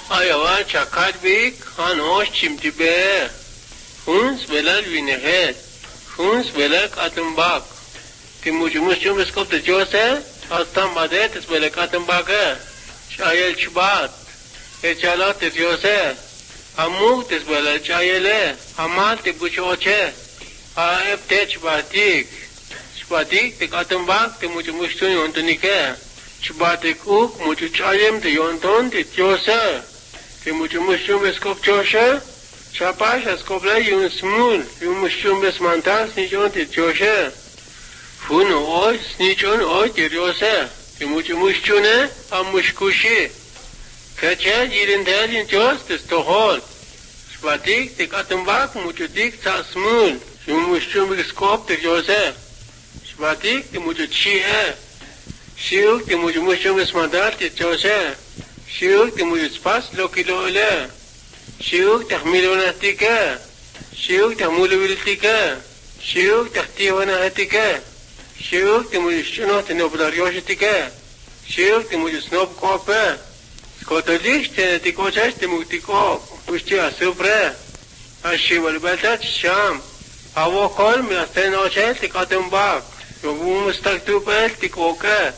Ayawa chakat bik han osh chimtibe. Huns velal vinehet. Huns velak atumbak. Timujumus chumiskop de jose. Astam badet is velak atumbaka. Chayel chubat. Echalat is jose. Amuk is velal chayele. Amal tibuchoche. Aep te chubatik. Chubatik tik atumbak timujumus chuni ontunike. Chubatik uk muju chayem te yonton te jose. Te mucho mushum beskop chosha, chapash askople yun smul, yun mushum besmantal snichon te chosha. Fun oi snichon oi te ryose, te mucho mushune am mushkushi. Kache yirindel yin chos te stohol. Spatik te katumbak mucho dik ta smul, yun mushum beskop te ryose. Spatik te mucho chie. Shiuk te mucho mushum besmantal te chosha. Shiuk te mucho spas lo kilo le. Shiuk te milona tika. Shiuk te mulubiltika. Shiuk te tiwana tika. Shiuk te mucho shuno te noblariosh tika. Shiuk te mucho snob kope. Skotolish te tikochas te mutiko. Ushti asupre. Ashival baltat sham. Avo kol mi asten ochel tikatumbak. Yobu mustak tupel tikoke.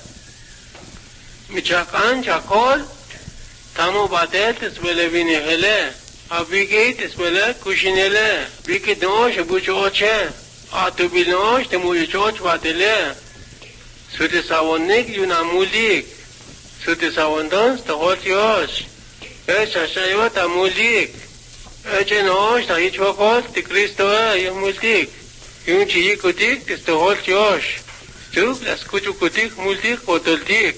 Michakan chakol. Tamo badet is bele vinehele, abigit is bele kushinele, biki nosh buchoche, atu binosh te muchoch batele, sute savonik yunamulik, sute savondons te hotios, shashayot amulik, nosh ta hichokol te Cristo yumulik, yun chi kutik te hotios, tuk las kuchukutik multik potoltik,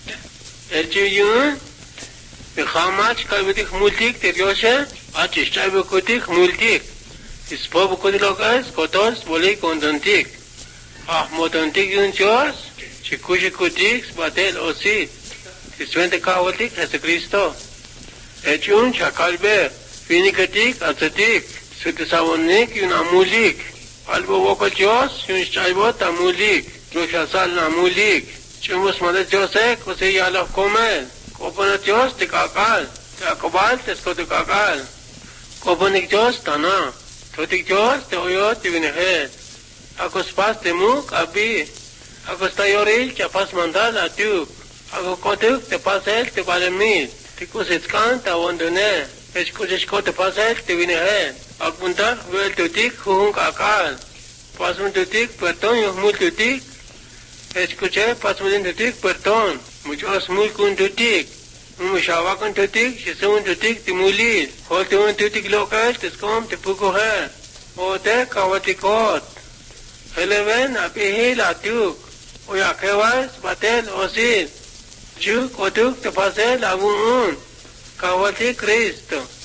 yun. Bixamach kavidik multik terioshe, achish chavidik multik. Ispob kudilokas, kotos, boli kondontik. Motontik yunchos, chikushikutik, batel osit. Iswente kawatik, Jesucristo. Echun chakalbe, finikatik, atzatik. Sutisavonik yun amulik. Albo wokochos, yun chaybot amulik. Lushasal amulik. Chumus madet jose, kose yalaf komel. Koponik Diyos, tikakal. Tikakabal, tesko tikakal. Koponik Diyos, tana. Totik Diyos, te oyot, tivinehet. Ako spas temuk, abi. Ako stayoril, chapas mandal, atuk. Ako kotuk, te pasel, te balemil. Tikus itskan, ta wondone. Echkusishko te pasel, tivinehet. Akpuntar, wel tutik, huhung kakal. Pasmun tutik, perton, yuhmul tutik. Echkuche, pasmudin tutik, perton. Muchos muy kun tutik, mushawa kun tutik, shisun tutik timulil, holtun tutik lokal, tiskom tipuko hai, ote kawatikot, heleven apihil atuk, oyakewas batel osil, juk otuk tepasel agun, kawati Kristo.